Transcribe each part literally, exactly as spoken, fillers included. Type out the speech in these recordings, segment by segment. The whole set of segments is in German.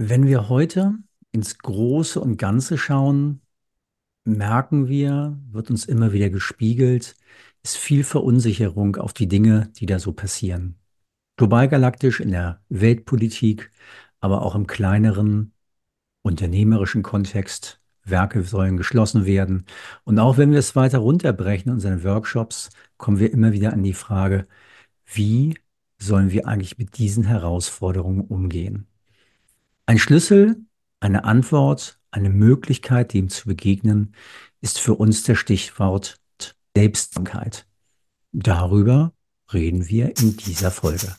Wenn wir heute ins Große und Ganze schauen, merken wir, wird uns immer wieder gespiegelt, ist viel Verunsicherung auf die Dinge, die da so passieren. Globalgalaktisch in der Weltpolitik, aber auch im kleineren unternehmerischen Kontext. Werke sollen geschlossen werden. Und auch wenn wir es weiter runterbrechen in unseren Workshops, kommen wir immer wieder an die Frage, wie sollen wir eigentlich mit diesen Herausforderungen umgehen? Ein Schlüssel, eine Antwort, eine Möglichkeit, dem zu begegnen, ist für uns das Stichwort Selbstsamkeit. Darüber reden wir in dieser Folge.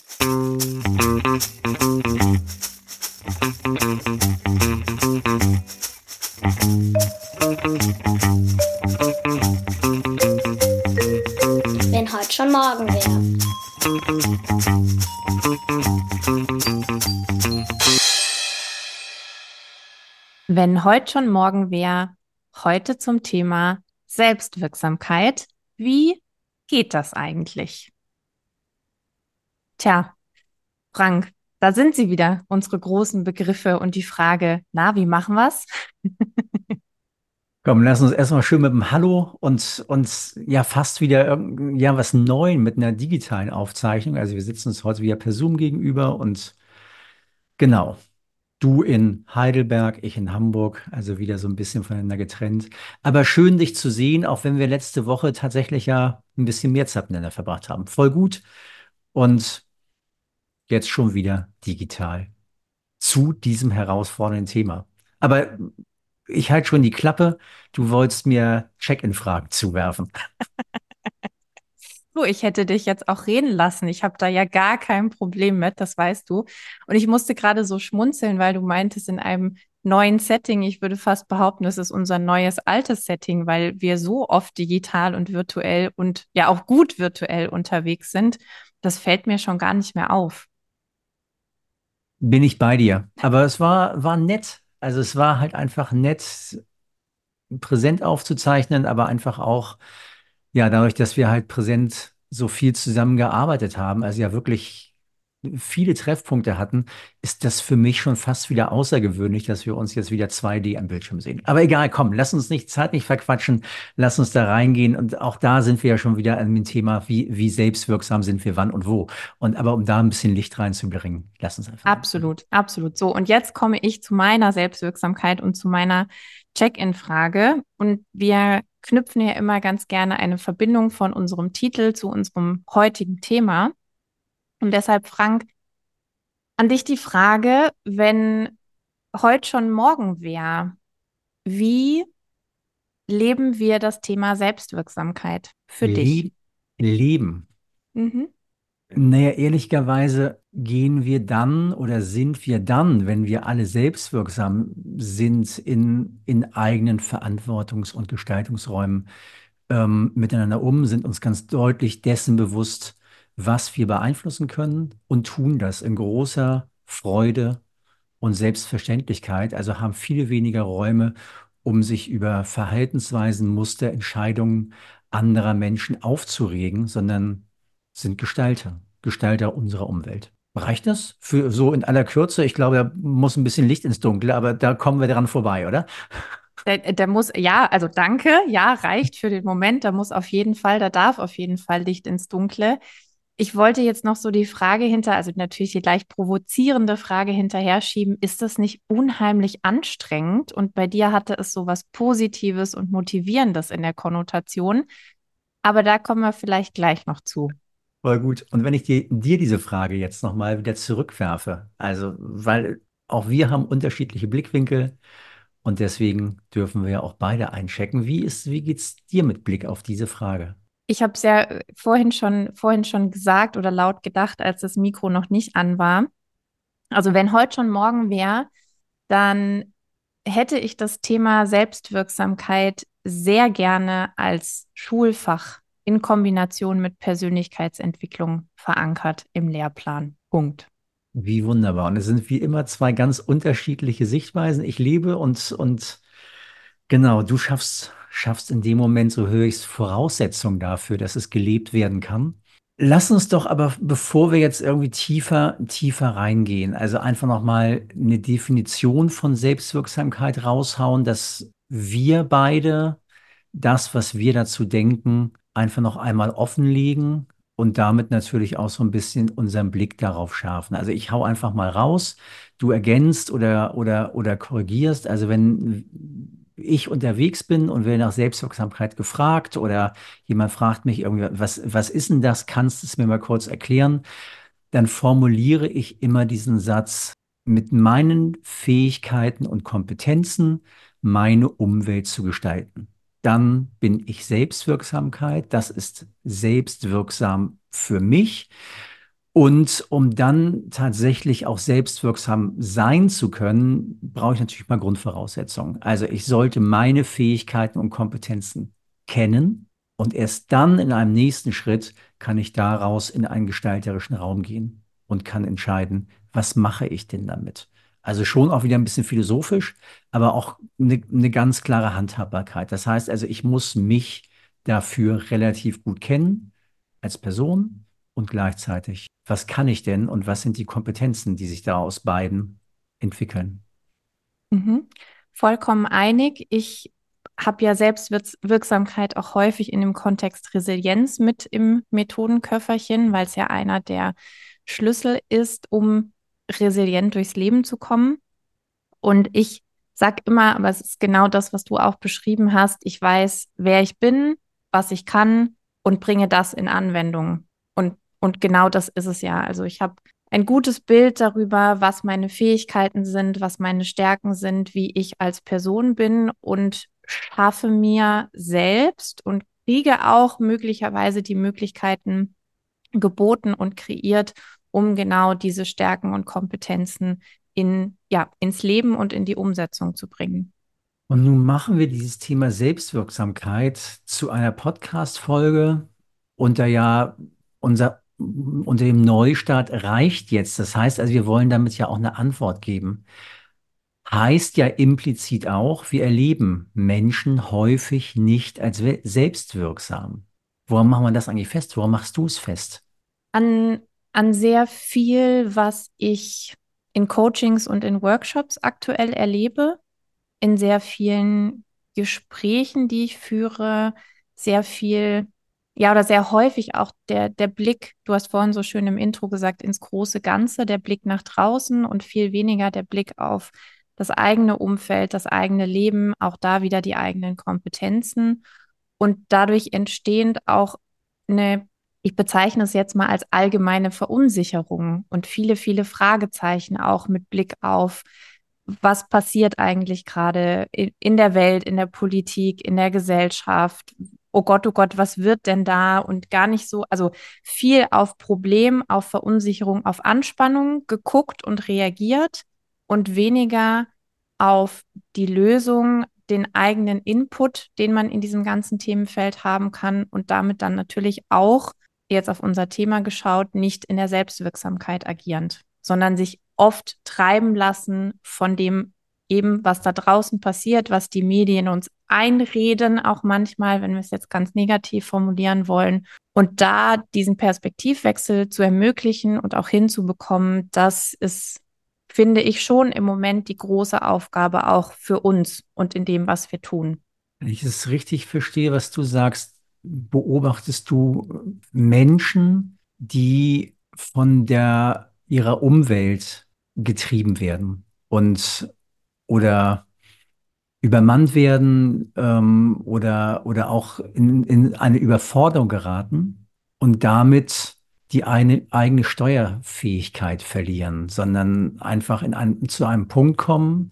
Wenn heute schon morgen wäre. Wenn heute schon morgen wäre, heute zum Thema Selbstwirksamkeit. Wie geht das eigentlich? Tja, Frank, da sind sie wieder, unsere großen Begriffe und die Frage, na, wie machen wir's? Komm, lass uns erstmal schön mit dem Hallo und uns ja fast wieder irgend- ja was Neuem mit einer digitalen Aufzeichnung. Also wir sitzen uns heute wieder per Zoom gegenüber und genau. Du in Heidelberg, ich in Hamburg, also wieder so ein bisschen voneinander getrennt. Aber schön, dich zu sehen, auch wenn wir letzte Woche tatsächlich ja ein bisschen mehr Zeit miteinander verbracht haben. Voll gut. Und jetzt schon wieder digital zu diesem herausfordernden Thema. Aber ich halte schon die Klappe. Du wolltest mir Check-in-Fragen zuwerfen. Du, ich hätte dich jetzt auch reden lassen. Ich habe da ja gar kein Problem mit, das weißt du. Und ich musste gerade so schmunzeln, weil du meintest, in einem neuen Setting, ich würde fast behaupten, das ist unser neues altes Setting, weil wir so oft digital und virtuell und ja auch gut virtuell unterwegs sind. Das fällt mir schon gar nicht mehr auf. Bin ich bei dir. Aber es war, war nett. Also es war halt einfach nett, präsent aufzuzeichnen, aber einfach auch, ja, dadurch, dass wir halt präsent so viel zusammengearbeitet haben, also ja wirklich viele Treffpunkte hatten, ist das für mich schon fast wieder außergewöhnlich, dass wir uns jetzt wieder zwei D am Bildschirm sehen. Aber egal, komm, lass uns nicht Zeit nicht verquatschen, lass uns da reingehen und auch da sind wir ja schon wieder an dem Thema, wie, wie selbstwirksam sind wir wann und wo. Und aber um da ein bisschen Licht reinzubringen, lass uns einfach anfangen. Absolut, absolut. So, und jetzt komme ich zu meiner Selbstwirksamkeit und zu meiner Check-in-Frage. Und wir knüpfen ja immer ganz gerne eine Verbindung von unserem Titel zu unserem heutigen Thema. Und deshalb, Frank, an dich die Frage, wenn heute schon morgen wäre, wie leben wir das Thema Selbstwirksamkeit für dich? Le Leben. Mhm. Naja, ehrlicherweise gehen wir dann oder sind wir dann, wenn wir alle selbstwirksam sind, in, in eigenen Verantwortungs- und Gestaltungsräumen ähm, miteinander um, sind uns ganz deutlich dessen bewusst, was wir beeinflussen können und tun das in großer Freude und Selbstverständlichkeit, also haben viel weniger Räume, um sich über Verhaltensweisen, Muster, Entscheidungen anderer Menschen aufzuregen, sondern sind Gestalter, Gestalter unserer Umwelt. Reicht das für so in aller Kürze? Ich glaube, da muss ein bisschen Licht ins Dunkle, aber da kommen wir dran vorbei, oder? Der, der muss, ja, also danke, ja, reicht für den Moment. Da muss auf jeden Fall, da darf auf jeden Fall Licht ins Dunkle. Ich wollte jetzt noch so die Frage hinter, also natürlich die leicht provozierende Frage hinterher schieben, ist das nicht unheimlich anstrengend? Und bei dir hatte es so was Positives und Motivierendes in der Konnotation. Aber da kommen wir vielleicht gleich noch zu. Voll gut. Und wenn ich dir, dir diese Frage jetzt nochmal wieder zurückwerfe, also weil auch wir haben unterschiedliche Blickwinkel und deswegen dürfen wir ja auch beide einchecken. Wie ist, wie geht's dir mit Blick auf diese Frage? Ich habe es ja äh, vorhin schon, vorhin schon gesagt oder laut gedacht, als das Mikro noch nicht an war. Also wenn heute schon morgen wäre, dann hätte ich das Thema Selbstwirksamkeit sehr gerne als Schulfach in Kombination mit Persönlichkeitsentwicklung verankert im Lehrplan. Punkt. Wie wunderbar. Und es sind wie immer zwei ganz unterschiedliche Sichtweisen. Ich lebe und, und genau, du schaffst, schaffst in dem Moment, so höre ich es, Voraussetzungen dafür, dass es gelebt werden kann. Lass uns doch aber, bevor wir jetzt irgendwie tiefer, tiefer reingehen, also einfach nochmal eine Definition von Selbstwirksamkeit raushauen, dass wir beide das, was wir dazu denken, einfach noch einmal offenlegen und damit natürlich auch so ein bisschen unseren Blick darauf schärfen. Also ich hau einfach mal raus, du ergänzt oder, oder, oder korrigierst. Also wenn ich unterwegs bin und werde nach Selbstwirksamkeit gefragt oder jemand fragt mich irgendwie, was, was ist denn das? Kannst du es mir mal kurz erklären? Dann formuliere ich immer diesen Satz: Mit meinen Fähigkeiten und Kompetenzen meine Umwelt zu gestalten. Dann bin ich Selbstwirksamkeit. Das ist selbstwirksam für mich. Und um dann tatsächlich auch selbstwirksam sein zu können, brauche ich natürlich mal Grundvoraussetzungen. Also ich sollte meine Fähigkeiten und Kompetenzen kennen und erst dann in einem nächsten Schritt kann ich daraus in einen gestalterischen Raum gehen und kann entscheiden, was mache ich denn damit? Also schon auch wieder ein bisschen philosophisch, aber auch eine, eine ganz klare Handhabbarkeit. Das heißt also, ich muss mich dafür relativ gut kennen als Person und gleichzeitig, was kann ich denn und was sind die Kompetenzen, die sich da aus beiden entwickeln? Mhm. Vollkommen einig. Ich habe ja Selbstwirksamkeit auch häufig in dem Kontext Resilienz mit im Methodenköfferchen, weil es ja einer der Schlüssel ist, um resilient durchs Leben zu kommen. Und ich sage immer, aber es ist genau das, was du auch beschrieben hast. Ich weiß, wer ich bin, was ich kann und bringe das in Anwendung. Und, und genau das ist es ja. Also ich habe ein gutes Bild darüber, was meine Fähigkeiten sind, was meine Stärken sind, wie ich als Person bin und schaffe mir selbst und kriege auch möglicherweise die Möglichkeiten geboten und kreiert, um genau diese Stärken und Kompetenzen in, ja, ins Leben und in die Umsetzung zu bringen. Und nun machen wir dieses Thema Selbstwirksamkeit zu einer Podcast-Folge unter ja unser unter dem Neustart reicht jetzt. Das heißt also, wir wollen damit ja auch eine Antwort geben. Heißt ja implizit auch, wir erleben Menschen häufig nicht als we- selbstwirksam. Woran machen wir das eigentlich fest? Woran machst du es fest? An, an sehr viel, was ich in Coachings und in Workshops aktuell erlebe, in sehr vielen Gesprächen, die ich führe, sehr viel, ja, oder sehr häufig auch der, der Blick, du hast vorhin so schön im Intro gesagt, ins große Ganze, der Blick nach draußen und viel weniger der Blick auf das eigene Umfeld, das eigene Leben, auch da wieder die eigenen Kompetenzen und dadurch entstehend auch eine, ich bezeichne es jetzt mal als allgemeine Verunsicherung und viele, viele Fragezeichen auch mit Blick auf, was passiert eigentlich gerade in, in der Welt, in der Politik, in der Gesellschaft? Oh Gott, oh Gott, was wird denn da? Und gar nicht so, also viel auf Problem, auf Verunsicherung, auf Anspannung geguckt und reagiert und weniger auf die Lösung, den eigenen Input, den man in diesem ganzen Themenfeld haben kann und damit dann natürlich auch, jetzt auf unser Thema geschaut, nicht in der Selbstwirksamkeit agierend, sondern sich oft treiben lassen von dem eben, was da draußen passiert, was die Medien uns einreden, auch manchmal, wenn wir es jetzt ganz negativ formulieren wollen. Und da diesen Perspektivwechsel zu ermöglichen und auch hinzubekommen, das ist, finde ich, schon im Moment die große Aufgabe auch für uns und in dem, was wir tun. Wenn ich es richtig verstehe, was du sagst, beobachtest du Menschen, die von der, ihrer Umwelt getrieben werden und oder übermannt werden ähm, oder, oder auch in, in eine Überforderung geraten und damit die eine, eigene Steuerfähigkeit verlieren, sondern einfach in einem, zu einem Punkt kommen,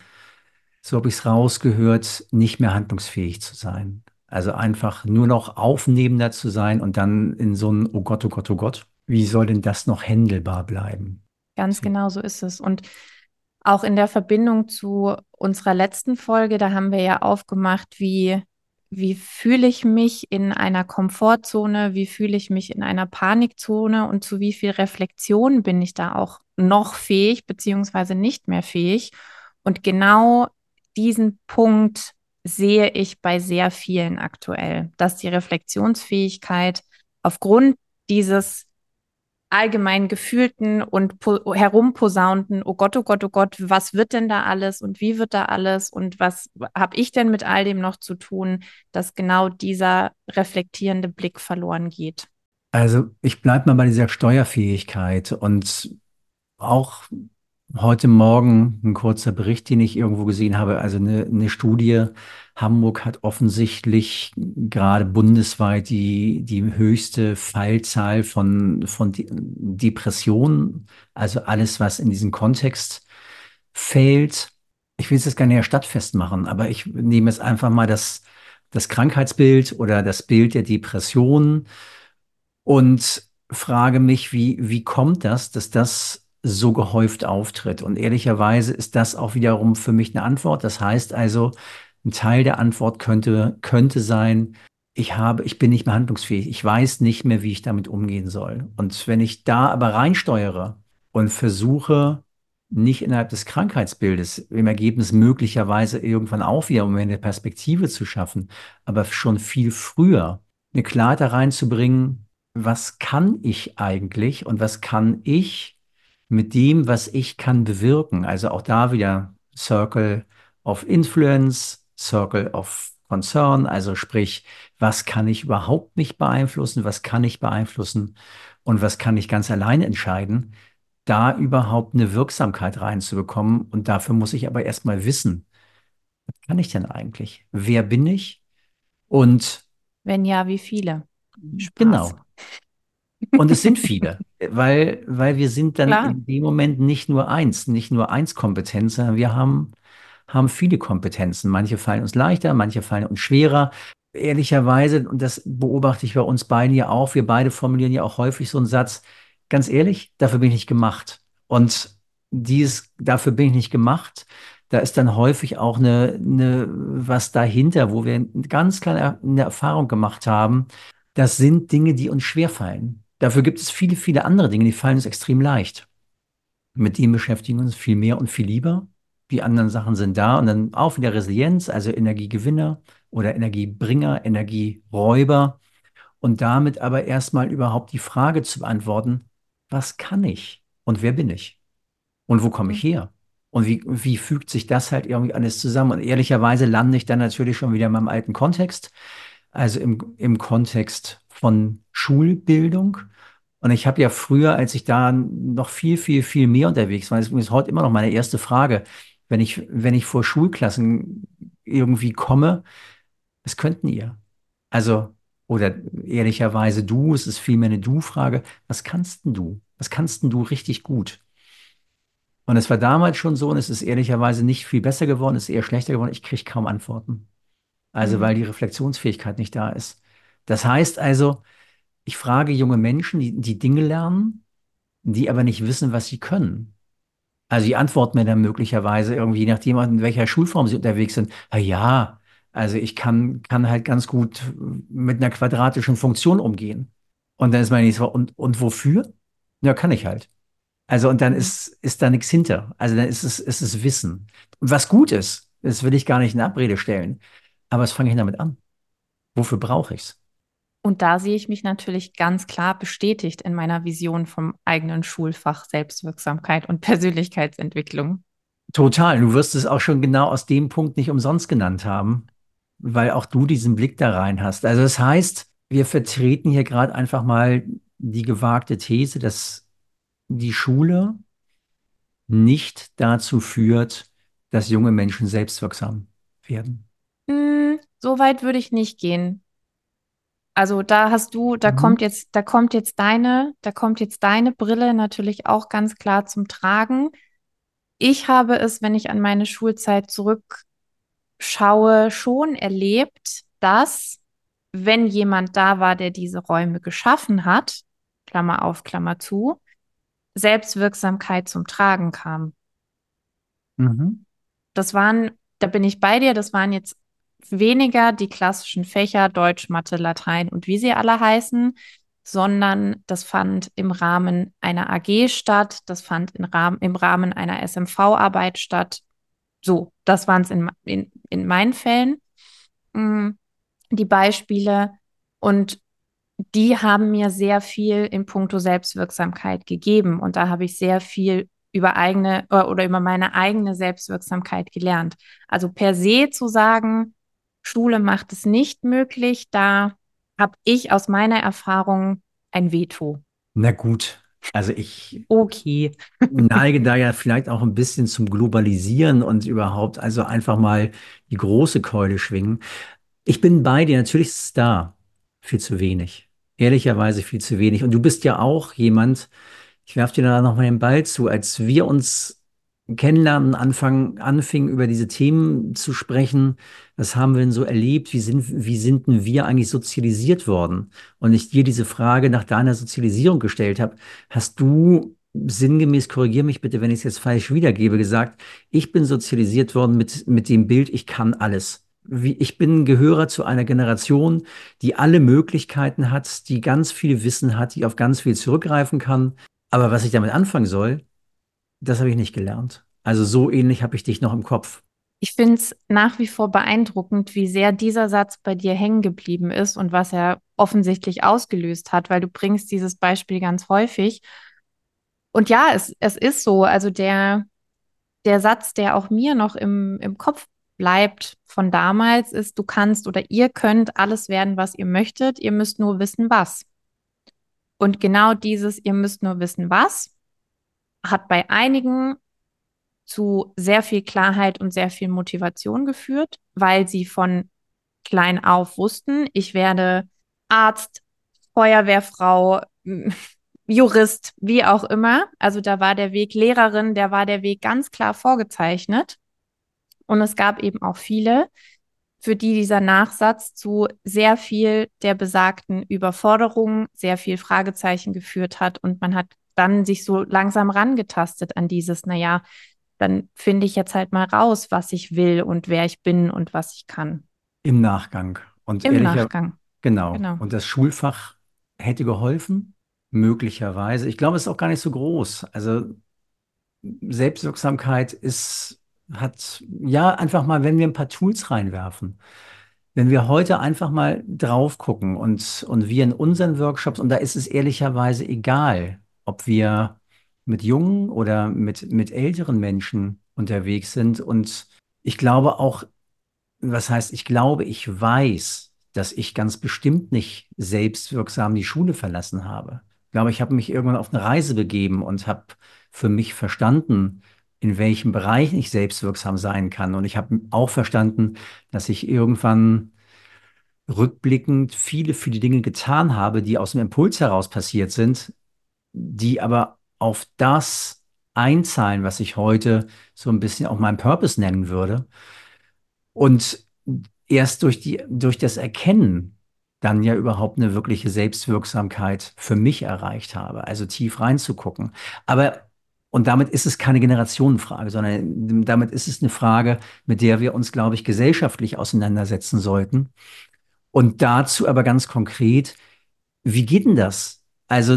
so habe ich es rausgehört, nicht mehr handlungsfähig zu sein. Also einfach nur noch aufnehmender zu sein und dann in so ein Oh Gott, oh Gott, oh Gott, wie soll denn das noch händelbar bleiben? Ganz genau so ist es. Und auch in der Verbindung zu unserer letzten Folge, da haben wir ja aufgemacht, wie, wie fühle ich mich in einer Komfortzone, wie fühle ich mich in einer Panikzone und zu wie viel Reflexion bin ich da auch noch fähig, beziehungsweise nicht mehr fähig. Und genau diesen Punkt sehe ich bei sehr vielen aktuell, dass die Reflexionsfähigkeit aufgrund dieses allgemein gefühlten und po herumposaunten, oh Gott, oh Gott, oh Gott, was wird denn da alles und wie wird da alles und was habe ich denn mit all dem noch zu tun, dass genau dieser reflektierende Blick verloren geht. Also ich bleibe mal bei dieser Steuerfähigkeit und auch heute Morgen ein kurzer Bericht, den ich irgendwo gesehen habe. Also eine, eine Studie. Hamburg hat offensichtlich gerade bundesweit die, die höchste Fallzahl von, von De- Depressionen. Also alles, was in diesen Kontext fällt. Ich will es jetzt gar nicht stadtfest machen, aber ich nehme jetzt einfach mal das, das Krankheitsbild oder das Bild der Depression und frage mich, wie, wie kommt das, dass das so gehäuft auftritt? Und ehrlicherweise ist das auch wiederum für mich eine Antwort. Das heißt also, ein Teil der Antwort könnte, könnte sein, ich habe, ich bin nicht mehr handlungsfähig. Ich weiß nicht mehr, wie ich damit umgehen soll. Und wenn ich da aber reinsteuere und versuche, nicht innerhalb des Krankheitsbildes im Ergebnis möglicherweise irgendwann auch wieder, um mir eine Perspektive zu schaffen, aber schon viel früher eine Klarheit da reinzubringen, was kann ich eigentlich und was kann ich mit dem, was ich kann, bewirken? Also auch da wieder Circle of Influence, Circle of Concern, also sprich, was kann ich überhaupt nicht beeinflussen, was kann ich beeinflussen und was kann ich ganz alleine entscheiden, da überhaupt eine Wirksamkeit reinzubekommen. Und dafür muss ich aber erstmal wissen, was kann ich denn eigentlich? Wer bin ich? Und Wenn ja, wie viele? Spaß. genau. Und es sind viele, weil, weil wir sind dann Klar. in dem Moment nicht nur eins, nicht nur eins Kompetenz, sondern wir haben, haben viele Kompetenzen. Manche fallen uns leichter, manche fallen uns schwerer. Ehrlicherweise, und das beobachte ich bei uns beiden ja auch, wir beide formulieren ja auch häufig so einen Satz, ganz ehrlich, dafür bin ich nicht gemacht. Und dieses, dafür bin ich nicht gemacht, da ist dann häufig auch eine, eine, was dahinter, wo wir eine ganz kleine eine Erfahrung gemacht haben. Das sind Dinge, die uns schwerfallen. Dafür gibt es viele, viele andere Dinge, die fallen uns extrem leicht. Mit denen beschäftigen wir uns viel mehr und viel lieber. Die anderen Sachen sind da und dann auch wieder Resilienz, also Energiegewinner oder Energiebringer, Energieräuber und damit aber erstmal überhaupt die Frage zu beantworten, was kann ich und wer bin ich und wo komme ich her? Und wie, wie fügt sich das halt irgendwie alles zusammen? Und ehrlicherweise lande ich dann natürlich schon wieder in meinem alten Kontext, also im, im Kontext von Schulbildung. Und ich habe ja früher, als ich da noch viel, viel, viel mehr unterwegs war, das ist heute immer noch meine erste Frage, wenn ich, wenn ich vor Schulklassen irgendwie komme, was könnten ihr? Also, oder ehrlicherweise du, es ist vielmehr eine Du-Frage, was kannst denn du? Was kannst denn du richtig gut? Und es war damals schon so, und es ist ehrlicherweise nicht viel besser geworden, es ist eher schlechter geworden, ich kriege kaum Antworten. Also, Mhm. weil die Reflexionsfähigkeit nicht da ist. Das heißt also, ich frage junge Menschen, die, die Dinge lernen, die aber nicht wissen, was sie können. Also die antworten mir dann möglicherweise irgendwie, je nachdem, in welcher Schulform sie unterwegs sind, ah ja, also ich kann, kann halt ganz gut mit einer quadratischen Funktion umgehen. Und dann ist meine nächste Frage, und, und wofür? Ja, kann ich halt. Also und dann Mhm. ist, ist da nichts hinter. Also dann ist es, ist es Wissen. Und was gut ist, das will ich gar nicht in Abrede stellen. Aber was fange ich damit an? Wofür brauche ich's? Und da sehe ich mich natürlich ganz klar bestätigt in meiner Vision vom eigenen Schulfach Selbstwirksamkeit und Persönlichkeitsentwicklung. Total. Du wirst es auch schon genau aus dem Punkt nicht umsonst genannt haben, weil auch du diesen Blick da rein hast. Also das heißt, wir vertreten hier gerade einfach mal die gewagte These, dass die Schule nicht dazu führt, dass junge Menschen selbstwirksam werden. Hm, so weit würde ich nicht gehen. Also da hast du, da Mhm. kommt jetzt, da kommt jetzt deine, da kommt jetzt deine Brille natürlich auch ganz klar zum Tragen. Ich habe es, wenn ich an meine Schulzeit zurückschaue, schon erlebt, dass, wenn jemand da war, der diese Räume geschaffen hat, Klammer auf, Klammer zu, Selbstwirksamkeit zum Tragen kam. Mhm. Das waren, da bin ich bei dir, das waren jetzt weniger die klassischen Fächer Deutsch, Mathe, Latein und wie sie alle heißen, sondern das fand im Rahmen einer A G statt, das fand im Rahmen, im Rahmen einer S M V-Arbeit statt. So, das waren es in, in, in meinen Fällen, mm, die Beispiele. Und die haben mir sehr viel in puncto Selbstwirksamkeit gegeben. Und da habe ich sehr viel über eigene äh, oder über meine eigene Selbstwirksamkeit gelernt. Also per se zu sagen, Schule macht es nicht möglich, da habe ich aus meiner Erfahrung ein Veto. Na gut, also ich Okay. neige da ja vielleicht auch ein bisschen zum Globalisieren und überhaupt, also einfach mal die große Keule schwingen. Ich bin bei dir, natürlich ist es da viel zu wenig. Ehrlicherweise viel zu wenig. Und du bist ja auch jemand, ich werfe dir da noch mal den Ball zu, als wir uns kennenlernen, anfangen, anfingen über diese Themen zu sprechen, was haben wir denn so erlebt? Wie sind, wie sind denn wir eigentlich sozialisiert worden? Und ich dir diese Frage nach deiner Sozialisierung gestellt habe, hast du sinngemäß, korrigier mich bitte, wenn ich es jetzt falsch wiedergebe, gesagt, ich bin sozialisiert worden mit, mit dem Bild, ich kann alles. Wie, ich bin Gehörer zu einer Generation, die alle Möglichkeiten hat, die ganz viel Wissen hat, die auf ganz viel zurückgreifen kann. Aber was ich damit anfangen soll, das habe ich nicht gelernt. Also so ähnlich habe ich dich noch im Kopf. Ich finde es nach wie vor beeindruckend, wie sehr dieser Satz bei dir hängen geblieben ist und was er offensichtlich ausgelöst hat, weil du bringst dieses Beispiel ganz häufig. Und ja, es, es ist so. Also der, der Satz, der auch mir noch im, im Kopf bleibt von damals, ist, du kannst oder ihr könnt alles werden, was ihr möchtet. Ihr müsst nur wissen, was. Und genau dieses, ihr müsst nur wissen, was, hat bei einigen zu sehr viel Klarheit und sehr viel Motivation geführt, weil sie von klein auf wussten, ich werde Arzt, Feuerwehrfrau, Jurist, wie auch immer. Also da war der Weg Lehrerin, der war der Weg ganz klar vorgezeichnet. Und es gab eben auch viele, für die dieser Nachsatz zu sehr viel der besagten Überforderung, sehr viel Fragezeichen geführt hat. Und man hat dann sich so langsam rangetastet an dieses, naja, dann finde ich jetzt halt mal raus, was ich will und wer ich bin und was ich kann. Im Nachgang. Und Im ehrlicher, Nachgang, genau. genau. Und das Schulfach hätte geholfen, möglicherweise. Ich glaube, es ist auch gar nicht so groß. Also Selbstwirksamkeit ist, hat, ja, einfach mal, wenn wir ein paar Tools reinwerfen. Wenn wir heute einfach mal drauf gucken und, und wir in unseren Workshops, und da ist es ehrlicherweise egal, ob wir mit jungen oder mit, mit älteren Menschen unterwegs sind. Und ich glaube auch, was heißt, ich glaube, ich weiß, dass ich ganz bestimmt nicht selbstwirksam die Schule verlassen habe. Ich glaube, ich habe mich irgendwann auf eine Reise begeben und habe für mich verstanden, in welchem Bereich ich selbstwirksam sein kann. Und ich habe auch verstanden, dass ich irgendwann rückblickend viele, viele Dinge getan habe, die aus dem Impuls heraus passiert sind, die aber auf das einzahlen, was ich heute so ein bisschen auch meinen Purpose nennen würde. Und erst durch die, durch das Erkennen dann ja überhaupt eine wirkliche Selbstwirksamkeit für mich erreicht habe, also tief reinzugucken. Aber, und damit ist es keine Generationenfrage, sondern damit ist es eine Frage, mit der wir uns, glaube ich, gesellschaftlich auseinandersetzen sollten. Und dazu aber ganz konkret, wie geht denn das? Also,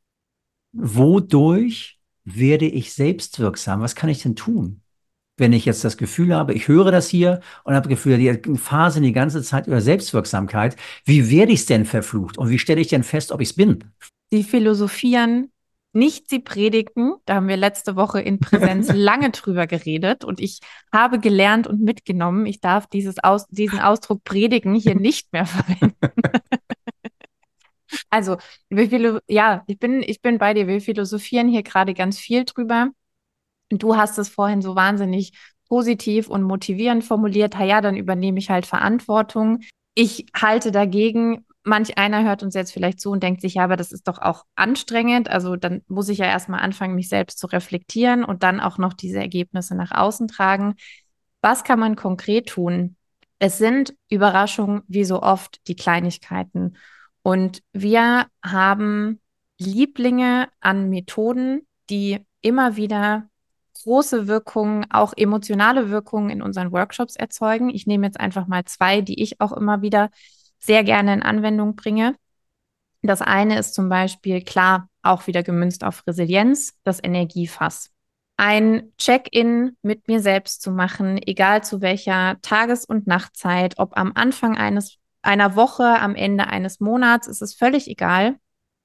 wodurch werde ich selbstwirksam? Was kann ich denn tun? Wenn ich jetzt das Gefühl habe, ich höre das hier und habe das Gefühl, die Phase die ganze Zeit über Selbstwirksamkeit, wie werde ich es denn verflucht und wie stelle ich denn fest, ob ich es bin? Sie philosophieren, nicht sie predigen. Da haben wir letzte Woche in Präsenz lange drüber geredet und ich habe gelernt und mitgenommen, ich darf dieses Aus, diesen Ausdruck predigen hier nicht mehr verwenden. Also, wir philo ja, ich bin, ich bin bei dir. Wir philosophieren hier gerade ganz viel drüber. Und du hast es vorhin so wahnsinnig positiv und motivierend formuliert. Ha ja, dann übernehme ich halt Verantwortung. Ich halte dagegen. Manch einer hört uns jetzt vielleicht zu und denkt sich, ja, aber das ist doch auch anstrengend. Also dann muss ich ja erstmal anfangen, mich selbst zu reflektieren und dann auch noch diese Ergebnisse nach außen tragen. Was kann man konkret tun? Es sind Überraschungen wie so oft die Kleinigkeiten. Und wir haben Lieblinge an Methoden, die immer wieder große Wirkungen, auch emotionale Wirkungen in unseren Workshops erzeugen. Ich nehme jetzt einfach mal zwei, die ich auch immer wieder sehr gerne in Anwendung bringe. Das eine ist zum Beispiel, klar, auch wieder gemünzt auf Resilienz, das Energiefass. Ein Check-in mit mir selbst zu machen, egal zu welcher Tages- und Nachtzeit, ob am Anfang eines einer Woche, am Ende eines Monats, ist es völlig egal.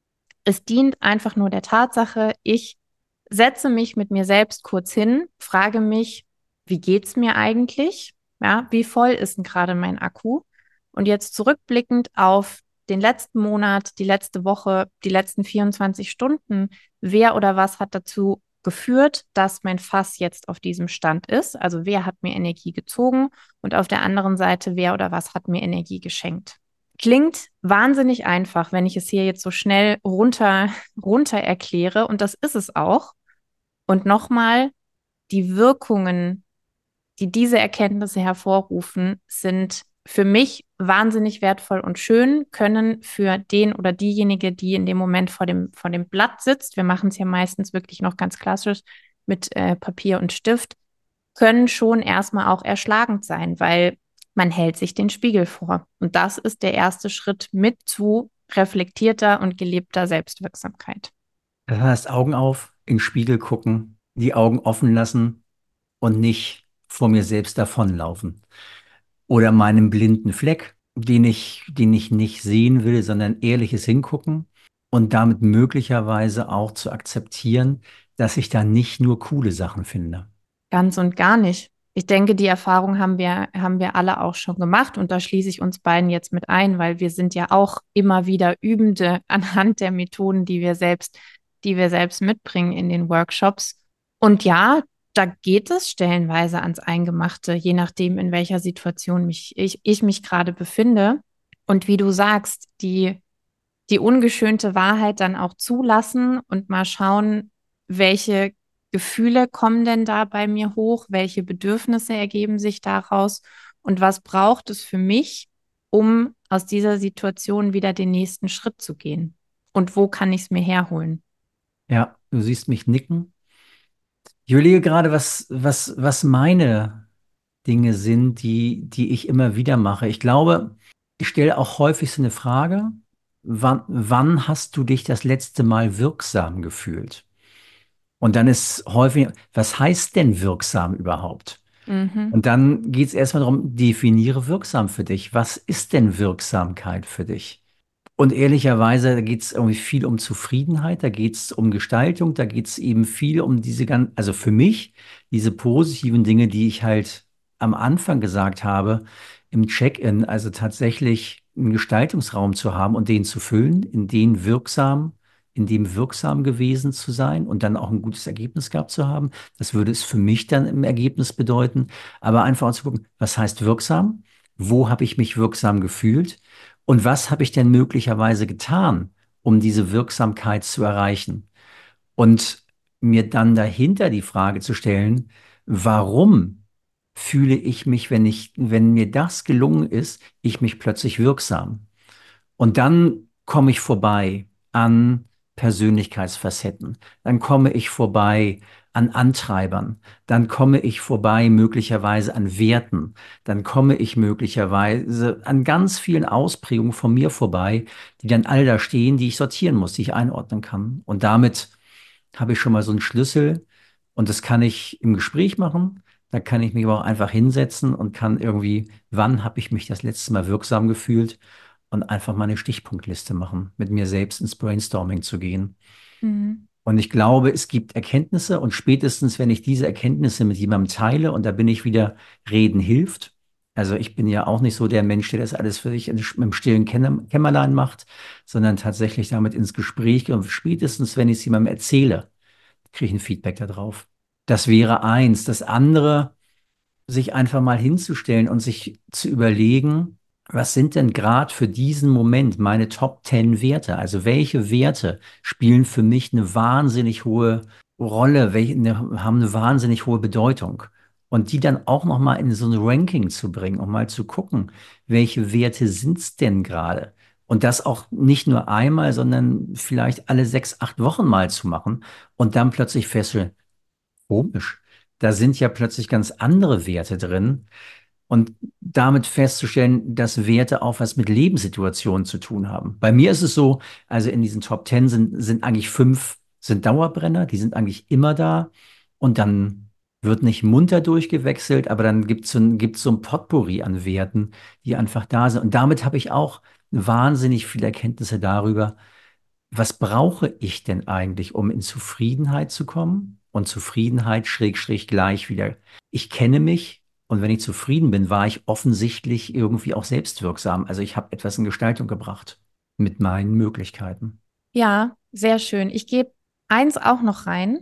Es dient einfach nur der Tatsache, ich setze mich mit mir selbst kurz hin, frage mich, wie geht's mir eigentlich? Ja, wie voll ist denn gerade mein Akku? Und jetzt zurückblickend auf den letzten Monat, die letzte Woche, die letzten vierundzwanzig Stunden, wer oder was hat dazu geführt, dass mein Fass jetzt auf diesem Stand ist? Also wer hat mir Energie gezogen und auf der anderen Seite, wer oder was hat mir Energie geschenkt? Klingt wahnsinnig einfach, wenn ich es hier jetzt so schnell runter, runter erkläre, und das ist es auch. Und nochmal, die Wirkungen, die diese Erkenntnisse hervorrufen, sind für mich wahnsinnig wertvoll und schön, können für den oder diejenige, die in dem Moment vor dem, vor dem Blatt sitzt, wir machen es ja meistens wirklich noch ganz klassisch mit äh, Papier und Stift, können schon erstmal auch erschlagend sein, weil man hält sich den Spiegel vor. Und das ist der erste Schritt mit zu reflektierter und gelebter Selbstwirksamkeit. Das heißt, Augen auf, in den Spiegel gucken, die Augen offen lassen und nicht vor mir selbst davonlaufen. Oder meinem blinden Fleck, den ich, den ich nicht sehen will, sondern ehrliches Hingucken und damit möglicherweise auch zu akzeptieren, dass ich da nicht nur coole Sachen finde. Ganz und gar nicht. Ich denke, die Erfahrung haben wir, haben wir alle auch schon gemacht, und da schließe ich uns beiden jetzt mit ein, weil wir sind ja auch immer wieder Übende anhand der Methoden, die wir selbst, die wir selbst mitbringen in den Workshops. Und ja, da geht es stellenweise ans Eingemachte, je nachdem, in welcher Situation mich, ich, ich mich gerade befinde. Und wie du sagst, die, die ungeschönte Wahrheit dann auch zulassen und mal schauen, welche Gefühle kommen denn da bei mir hoch? Welche Bedürfnisse ergeben sich daraus? Und was braucht es für mich, um aus dieser Situation wieder den nächsten Schritt zu gehen? Und wo kann ich es mir herholen? Ja, du siehst mich nicken. Ich überlege gerade, was, was, was meine Dinge sind, die, die ich immer wieder mache. Ich glaube, ich stelle auch häufig so eine Frage, wann, wann hast du dich das letzte Mal wirksam gefühlt? Und dann ist häufig, was heißt denn wirksam überhaupt? Mhm. Und dann geht es erstmal darum, definiere wirksam für dich. Was ist denn Wirksamkeit für dich? Und ehrlicherweise, da geht es irgendwie viel um Zufriedenheit, da geht es um Gestaltung, da geht es eben viel um diese ganzen, also für mich, diese positiven Dinge, die ich halt am Anfang gesagt habe, im Check-in, also tatsächlich einen Gestaltungsraum zu haben und den zu füllen, in den wirksam, in dem wirksam gewesen zu sein und dann auch ein gutes Ergebnis gehabt zu haben. Das würde es für mich dann im Ergebnis bedeuten. Aber einfach zu gucken, was heißt wirksam? Wo habe ich mich wirksam gefühlt? Und was habe ich denn möglicherweise getan, um diese Wirksamkeit zu erreichen? Und mir dann dahinter die Frage zu stellen, warum fühle ich mich, wenn ich, wenn mir das gelungen ist, ich mich plötzlich wirksam? Und dann komme ich vorbei an Persönlichkeitsfacetten. Dann komme ich vorbei an Antreibern. Dann komme ich vorbei möglicherweise an Werten. Dann komme ich möglicherweise an ganz vielen Ausprägungen von mir vorbei, die dann alle da stehen, die ich sortieren muss, die ich einordnen kann. Und damit habe ich schon mal so einen Schlüssel. Und das kann ich im Gespräch machen. Da kann ich mich aber auch einfach hinsetzen und kann irgendwie, wann habe ich mich das letzte Mal wirksam gefühlt? Und einfach mal eine Stichpunktliste machen, mit mir selbst ins Brainstorming zu gehen. Mhm. Und ich glaube, es gibt Erkenntnisse und spätestens, wenn ich diese Erkenntnisse mit jemandem teile, und da bin ich wieder, Reden hilft. Also ich bin ja auch nicht so der Mensch, der das alles für sich in- im stillen Kämmer- Kämmerlein macht, sondern tatsächlich damit ins Gespräch gehe. Und spätestens, wenn ich es jemandem erzähle, kriege ich ein Feedback darauf. Das wäre eins. Das andere, sich einfach mal hinzustellen und sich zu überlegen, was sind denn gerade für diesen Moment meine Top zehn Werte? Also welche Werte spielen für mich eine wahnsinnig hohe Rolle, welche eine, haben eine wahnsinnig hohe Bedeutung? Und die dann auch noch mal in so ein Ranking zu bringen, um mal zu gucken, welche Werte sind es denn gerade? Und das auch nicht nur einmal, sondern vielleicht alle sechs, acht Wochen mal zu machen und dann plötzlich feststellen, komisch. Da sind ja plötzlich ganz andere Werte drin. Und damit festzustellen, dass Werte auch was mit Lebenssituationen zu tun haben. Bei mir ist es so, also in diesen Top Ten sind, sind eigentlich fünf sind Dauerbrenner, die sind eigentlich immer da. Und dann Wird nicht munter durchgewechselt, aber dann gibt es so ein, gibt's so ein Potpourri an Werten, die einfach da sind. Und damit habe ich auch wahnsinnig viele Erkenntnisse darüber, was brauche ich denn eigentlich, um in Zufriedenheit zu kommen? Und Zufriedenheit schräg, schräg gleich wieder. Ich kenne mich und wenn ich zufrieden bin, war ich offensichtlich irgendwie auch selbstwirksam. Also ich habe etwas in Gestaltung gebracht mit meinen Möglichkeiten. Ja, sehr schön. Ich gebe eins auch noch rein,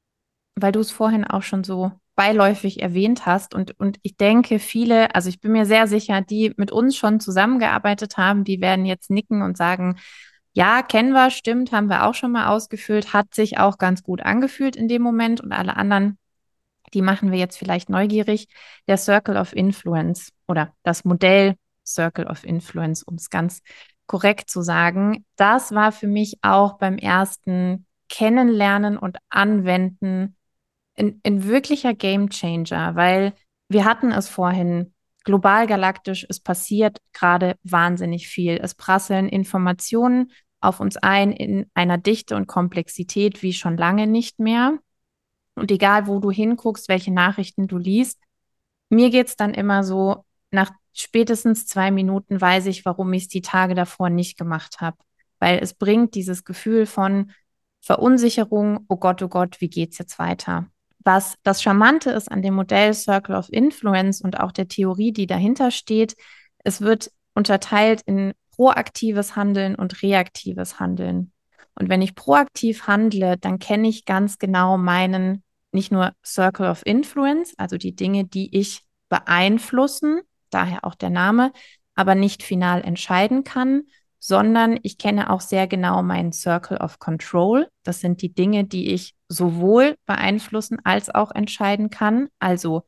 weil du es vorhin auch schon so beiläufig erwähnt hast. Und, und ich denke, viele, also ich bin mir sehr sicher, die mit uns schon zusammengearbeitet haben, die werden jetzt nicken und sagen, ja, kennen wir, stimmt, haben wir auch schon mal ausgefüllt, hat sich auch ganz gut angefühlt in dem Moment. Und alle anderen, die machen wir jetzt vielleicht neugierig. Der Circle of Influence oder das Modell Circle of Influence, um es ganz korrekt zu sagen. Das war für mich auch beim ersten Kennenlernen und Anwenden ein, ein wirklicher Gamechanger, weil wir hatten es vorhin global galaktisch, es passiert gerade wahnsinnig viel. Es prasseln Informationen auf uns ein in einer Dichte und Komplexität wie schon lange nicht mehr. Und egal, wo du hinguckst, welche Nachrichten du liest, mir geht's dann immer so, nach spätestens zwei Minuten weiß ich, warum ich es die Tage davor nicht gemacht habe. Weil es bringt dieses Gefühl von Verunsicherung, oh Gott, oh Gott, wie geht's jetzt weiter? Was das Charmante ist an dem Modell Circle of Influence und auch der Theorie, die dahinter steht, es wird unterteilt in proaktives Handeln und reaktives Handeln. Und wenn ich proaktiv handle, dann kenne ich ganz genau meinen, nicht nur Circle of Influence, also die Dinge, die ich beeinflussen, daher auch der Name, aber nicht final entscheiden kann, sondern ich kenne auch sehr genau meinen Circle of Control. Das sind die Dinge, die ich sowohl beeinflussen als auch entscheiden kann. Also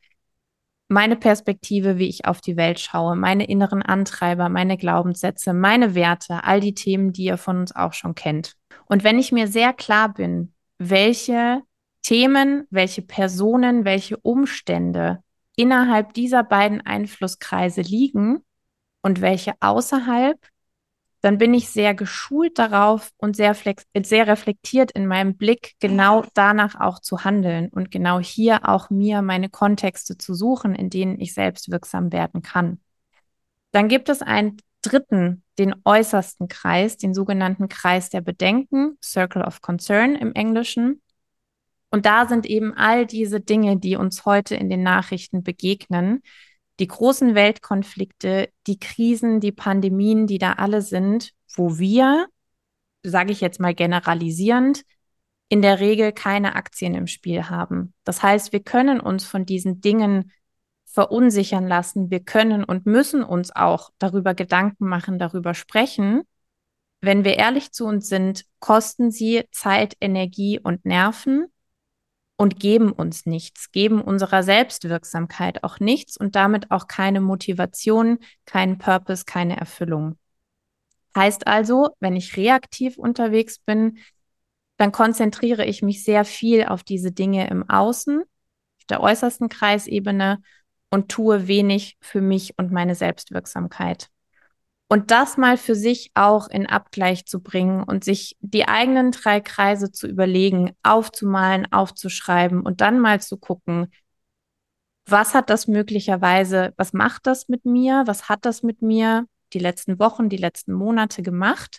meine Perspektive, wie ich auf die Welt schaue, meine inneren Antreiber, meine Glaubenssätze, meine Werte, all die Themen, die ihr von uns auch schon kennt. Und wenn ich mir sehr klar bin, welche Themen, welche Personen, welche Umstände innerhalb dieser beiden Einflusskreise liegen und welche außerhalb, dann bin ich sehr geschult darauf und sehr, flex sehr reflektiert in meinem Blick, genau danach auch zu handeln und genau hier auch mir meine Kontexte zu suchen, in denen ich selbst wirksam werden kann. Dann gibt es einen dritten, den äußersten Kreis, den sogenannten Kreis der Bedenken, Circle of Concern im Englischen. Und da sind eben all diese Dinge, die uns heute in den Nachrichten begegnen, die großen Weltkonflikte, die Krisen, die Pandemien, die da alle sind, wo wir, sage ich jetzt mal generalisierend, in der Regel keine Aktien im Spiel haben. Das heißt, wir können uns von diesen Dingen verunsichern lassen. Wir können und müssen uns auch darüber Gedanken machen, darüber sprechen. Wenn wir ehrlich zu uns sind, kosten sie Zeit, Energie und Nerven und geben uns nichts, geben unserer Selbstwirksamkeit auch nichts und damit auch keine Motivation, keinen Purpose, keine Erfüllung. Heißt also, wenn ich reaktiv unterwegs bin, dann konzentriere ich mich sehr viel auf diese Dinge im Außen, auf der äußersten Kreisebene und tue wenig für mich und meine Selbstwirksamkeit. Und das mal für sich auch in Abgleich zu bringen und sich die eigenen drei Kreise zu überlegen, aufzumalen, aufzuschreiben und dann mal zu gucken, was hat das möglicherweise, was macht das mit mir, was hat das mit mir die letzten Wochen, die letzten Monate gemacht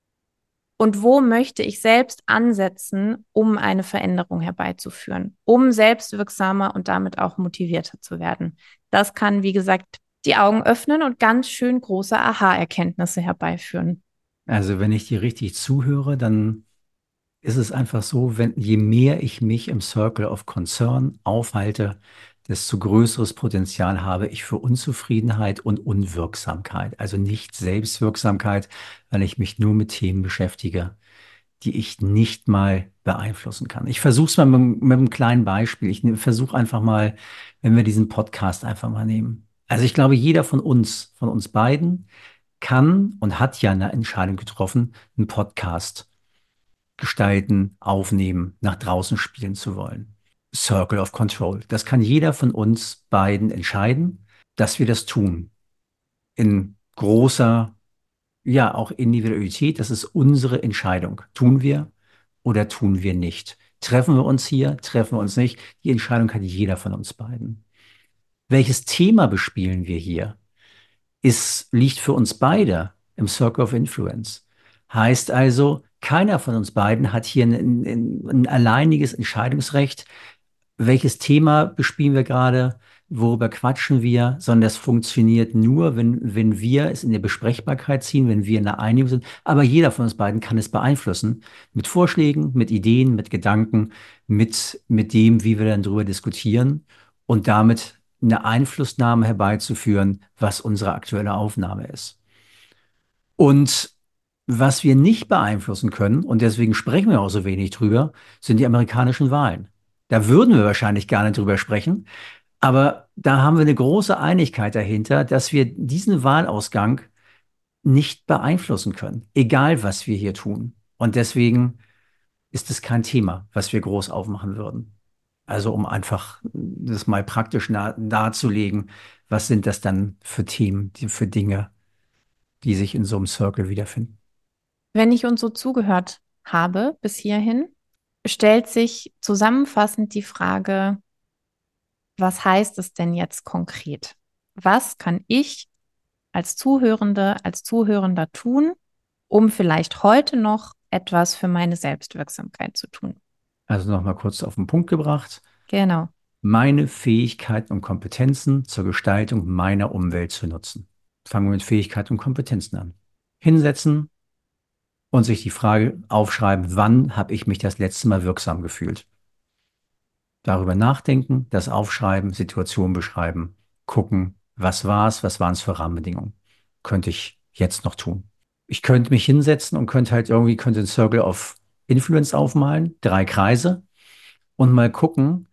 und wo möchte ich selbst ansetzen, um eine Veränderung herbeizuführen, um selbstwirksamer und damit auch motivierter zu werden. Das kann, wie gesagt, die Augen öffnen und ganz schön große Aha-Erkenntnisse herbeiführen. Also wenn ich dir richtig zuhöre, dann ist es einfach so, wenn je mehr ich mich im Circle of Concern aufhalte, desto größeres Potenzial habe ich für Unzufriedenheit und Unwirksamkeit. Also nicht Selbstwirksamkeit, weil ich mich nur mit Themen beschäftige, die ich nicht mal beeinflussen kann. Ich versuche es mal mit, mit einem kleinen Beispiel. Ich versuche einfach mal, wenn wir diesen Podcast einfach mal nehmen. Also ich glaube, jeder von uns, von uns beiden, kann und hat ja eine Entscheidung getroffen, einen Podcast gestalten, aufnehmen, nach draußen spielen zu wollen. Circle of Control. Das kann jeder von uns beiden entscheiden, dass wir das tun. In großer, ja, auch Individualität. Das ist unsere Entscheidung. Tun wir oder tun wir nicht? Treffen wir uns hier, treffen wir uns nicht? Die Entscheidung hat jeder von uns beiden. Welches Thema bespielen wir hier? Ist, liegt für uns beide im Circle of Influence. Heißt also, keiner von uns beiden hat hier ein, ein, ein alleiniges Entscheidungsrecht. Welches Thema bespielen wir gerade? Worüber quatschen wir? Sondern das funktioniert nur, wenn, wenn wir es in der Besprechbarkeit ziehen, wenn wir in der Einigung sind. Aber jeder von uns beiden kann es beeinflussen. Mit Vorschlägen, mit Ideen, mit Gedanken, mit, mit dem, wie wir dann darüber diskutieren und damit eine Einflussnahme herbeizuführen, was unsere aktuelle Aufnahme ist. Und was wir nicht beeinflussen können, und deswegen sprechen wir auch so wenig drüber, sind die amerikanischen Wahlen. Da würden wir wahrscheinlich gar nicht drüber sprechen, aber da haben wir eine große Einigkeit dahinter, dass wir diesen Wahlausgang nicht beeinflussen können, egal was wir hier tun. Und deswegen ist es kein Thema, was wir groß aufmachen würden. Also um einfach das mal praktisch nah, darzulegen, was sind das dann für Themen, die, für Dinge, die sich in so einem Circle wiederfinden. Wenn ich uns so zugehört habe bis hierhin, stellt sich zusammenfassend die Frage, was heißt es denn jetzt konkret? Was kann ich als Zuhörende, als Zuhörender tun, um vielleicht heute noch etwas für meine Selbstwirksamkeit zu tun? Also nochmal kurz auf den Punkt gebracht. Genau. Meine Fähigkeiten und Kompetenzen zur Gestaltung meiner Umwelt zu nutzen. Fangen wir mit Fähigkeiten und Kompetenzen an. Hinsetzen und sich die Frage aufschreiben, wann habe ich mich das letzte Mal wirksam gefühlt? Darüber nachdenken, das aufschreiben, Situation beschreiben, gucken, was war es, was waren es für Rahmenbedingungen? Könnte ich jetzt noch tun? Ich könnte mich hinsetzen und könnte halt irgendwie, könnte einen Circle of Influence aufmalen, drei Kreise und mal gucken,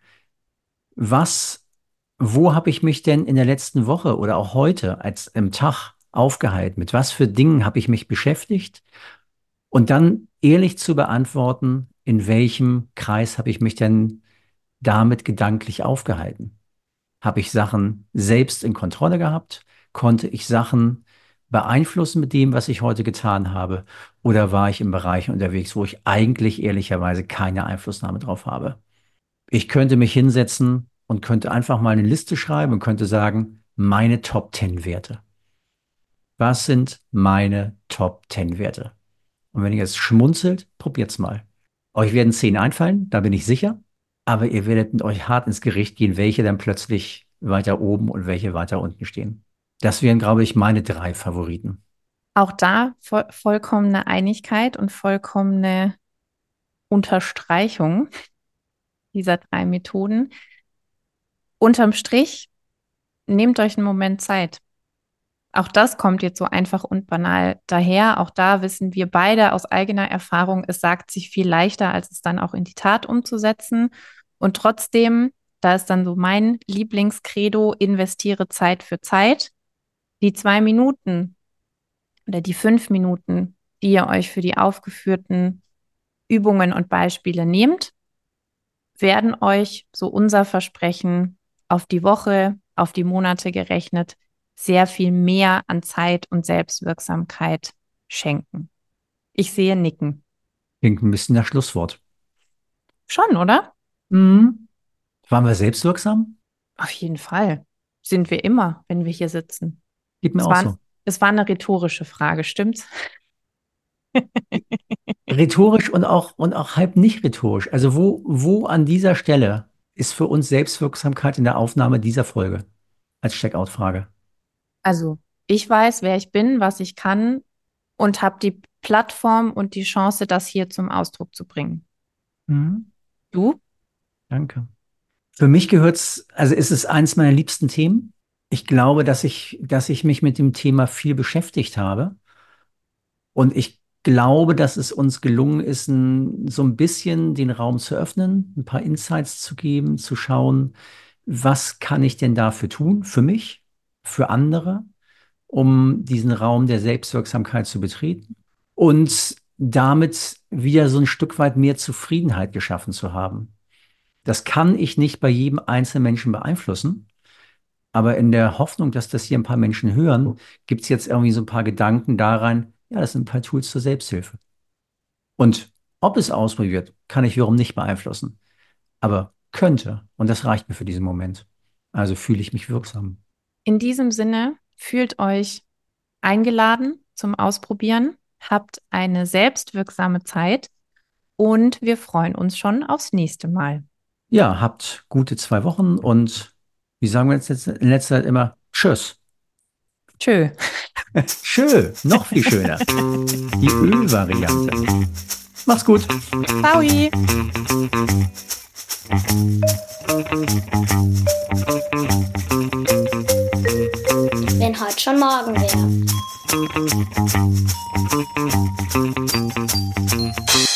was, wo habe ich mich denn in der letzten Woche oder auch heute als im Tag aufgehalten? Mit was für Dingen habe ich mich beschäftigt? Und dann ehrlich zu beantworten, in welchem Kreis habe ich mich denn damit gedanklich aufgehalten? Habe ich Sachen selbst in Kontrolle gehabt? Konnte ich Sachen beeinflussen mit dem, was ich heute getan habe? Oder war ich in Bereichen unterwegs, wo ich eigentlich ehrlicherweise keine Einflussnahme drauf habe? Ich könnte mich hinsetzen und könnte einfach mal eine Liste schreiben und könnte sagen, meine Top zehn Werte. Was sind meine Top zehn Werte? Und wenn ihr jetzt schmunzelt, probiert's mal. Euch werden zehn einfallen, da bin ich sicher. Aber ihr werdet mit euch hart ins Gericht gehen, welche dann plötzlich weiter oben und welche weiter unten stehen. Das wären, glaube ich, meine drei Favoriten. Auch da vo vollkommene Einigkeit und vollkommene Unterstreichung dieser drei Methoden. Unterm Strich, nehmt euch einen Moment Zeit. Auch das kommt jetzt so einfach und banal daher. Auch da wissen wir beide aus eigener Erfahrung, es sagt sich viel leichter, als es dann auch in die Tat umzusetzen. Und trotzdem, da ist dann so mein Lieblingskredo, investiere Zeit für Zeit. Die zwei Minuten oder die fünf Minuten, die ihr euch für die aufgeführten Übungen und Beispiele nehmt, werden euch, so unser Versprechen, auf die Woche, auf die Monate gerechnet, sehr viel mehr an Zeit und Selbstwirksamkeit schenken. Ich sehe Nicken. Klingt ein bisschen nach Schlusswort. Schon, oder? Mhm. Waren wir selbstwirksam? Auf jeden Fall. Sind wir immer, wenn wir hier sitzen. Geht mir Es auch war, so. es war eine rhetorische Frage, stimmt's? Rhetorisch und auch, und auch halb nicht rhetorisch. Also wo, wo an dieser Stelle ist für uns Selbstwirksamkeit in der Aufnahme dieser Folge als Checkout-Frage? Also, ich weiß, wer ich bin, was ich kann und habe die Plattform und die Chance, das hier zum Ausdruck zu bringen. Mhm. Du? Danke. Für mich gehört's, also ist es eins meiner liebsten Themen. Ich glaube, dass ich, dass ich mich mit dem Thema viel beschäftigt habe. Und ich glaube, dass es uns gelungen ist, ein, so ein bisschen den Raum zu öffnen, ein paar Insights zu geben, zu schauen, was kann ich denn dafür tun, für mich, für andere, um diesen Raum der Selbstwirksamkeit zu betreten und damit wieder so ein Stück weit mehr Zufriedenheit geschaffen zu haben. Das kann ich nicht bei jedem einzelnen Menschen beeinflussen, aber in der Hoffnung, dass das hier ein paar Menschen hören, gibt es jetzt irgendwie so ein paar Gedanken da rein, ja, das sind ein paar Tools zur Selbsthilfe. Und Ob es ausprobiert, kann ich wiederum nicht beeinflussen. Aber könnte. Und das reicht mir für diesen Moment. Also fühle ich mich wirksam. In diesem Sinne, fühlt euch eingeladen zum Ausprobieren, habt eine selbstwirksame Zeit und wir freuen uns schon aufs nächste Mal. Ja, habt gute zwei Wochen und wie sagen wir jetzt in letzter Zeit immer? Tschüss. Tschö. Schön, noch viel schöner. Die Ö-Variante. Mach's gut. Ciao. Wenn heute schon morgen wäre.